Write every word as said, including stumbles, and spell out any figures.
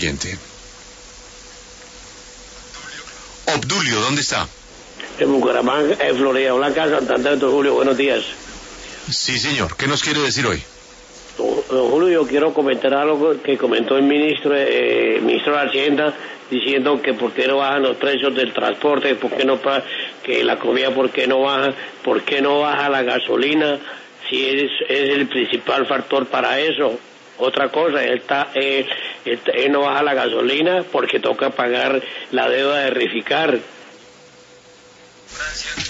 oyente. Obdulio, ¿dónde está? En Bucaramanga, en Florida Blanca, Santander. Don Julio, buenos días. Sí, señor. ¿Qué nos quiere decir hoy? Don, don Julio, yo quiero comentar algo que comentó el ministro, eh, ministro de Hacienda, diciendo que por qué no bajan los precios del transporte, por qué no pa que la comida, por qué no baja, por qué no baja la gasolina, si es, es el principal factor para eso. Otra cosa, él, está, eh, él, él no baja la gasolina porque toca pagar la deuda de Rificar.